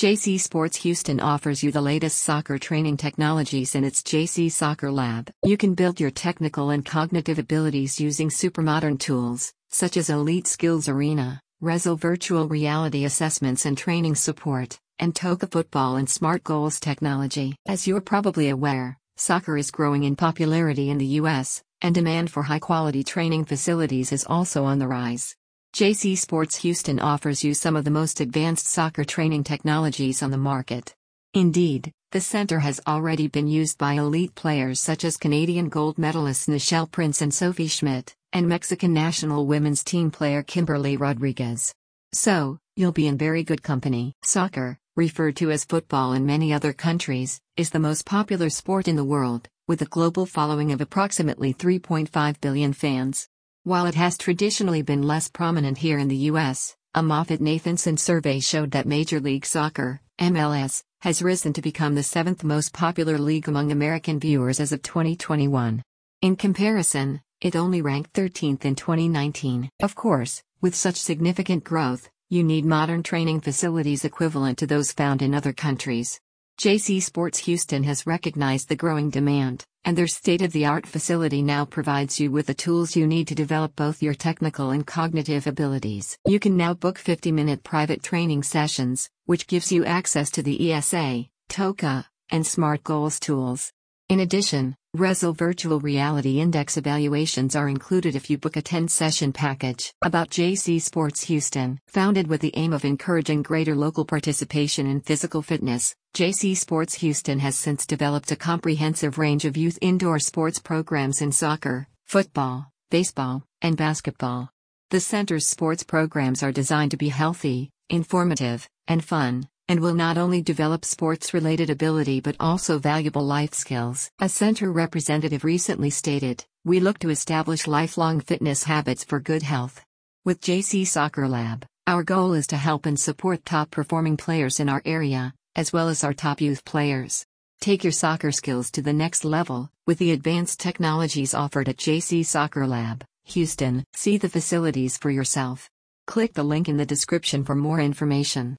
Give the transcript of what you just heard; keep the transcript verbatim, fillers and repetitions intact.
J C Sports Houston offers you the latest soccer training technologies in its J C Soccer Lab. You can build your technical and cognitive abilities using supermodern tools, such as Elite Skills Arena, Rezo virtual reality assessments and training support, and Toka Football and Smart Goals technology. As you're probably aware, soccer is growing in popularity in the U S, and demand for high-quality training facilities is also on the rise. J C Sports Houston offers you some of the most advanced soccer training technologies on the market. Indeed, the center has already been used by elite players such as Canadian gold medalists Nichelle Prince and Sophie Schmidt, and Mexican national women's team player Kimberly Rodriguez. So, you'll be in very good company. Soccer, referred to as football in many other countries, is the most popular sport in the world, with a global following of approximately three point five billion fans. While it has traditionally been less prominent here in the U S, a Moffett-Nathanson survey showed that Major League Soccer, M L S, has risen to become the seventh most popular league among American viewers as of twenty twenty-one. In comparison, it only ranked thirteenth in twenty nineteen. Of course, with such significant growth, you need modern training facilities equivalent to those found in other countries. J C Sports Houston has recognized the growing demand, and their state-of-the-art facility now provides you with the tools you need to develop both your technical and cognitive abilities. You can now book fifty-minute private training sessions, which gives you access to the E S A, Toka, and Smart Goals tools. In addition, Rezo virtual reality index evaluations are included if you book a ten-session package. About J C Sports Houston. Founded with the aim of encouraging greater local participation in physical fitness, J C Sports Houston has since developed a comprehensive range of youth indoor sports programs in soccer, football, baseball, and basketball. The center's sports programs are designed to be healthy, informative, and fun, and will not only develop sports-related ability but also valuable life skills. A center representative recently stated, "We look to establish lifelong fitness habits for good health. With J C Soccer Lab, our goal is to help and support top-performing players in our area, as well as our top youth players. Take your soccer skills to the next level, with the advanced technologies offered at J C Soccer Lab, Houston." See the facilities for yourself. Click the link in the description for more information.